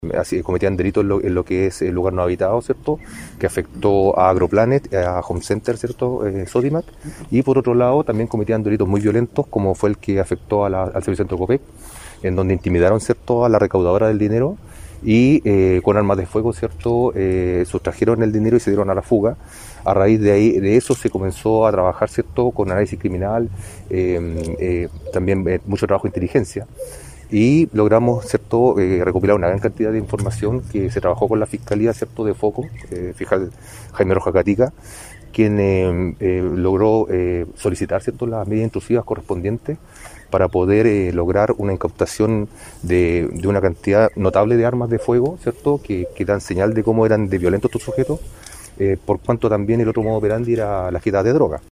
Así cometían delitos en lo que es el lugar no habitado, ¿cierto? Que afectó a Agroplanet, a Home Center, ¿cierto? Sodimac. Y por otro lado, también cometían delitos muy violentos, como fue el que afectó al Servicio Centro Copec, en donde intimidaron, ¿cierto?, a la recaudadora del dinero y con armas de fuego, ¿cierto?, sustrajeron el dinero y se dieron a la fuga. A raíz de eso se comenzó a trabajar, ¿cierto?, con análisis criminal, también mucho trabajo de inteligencia, y logramos, ¿cierto?, recopilar una gran cantidad de información que se trabajó con la Fiscalía, ¿cierto?, de Foco, fiscal Jaime Rojas Gatica, quien logró solicitar, ¿cierto?, las medidas intrusivas correspondientes para poder lograr una incautación de una cantidad notable de armas de fuego, ¿cierto?, que dan señal de cómo eran de violentos estos sujetos, por cuanto también el otro modo operandi era la quita de droga.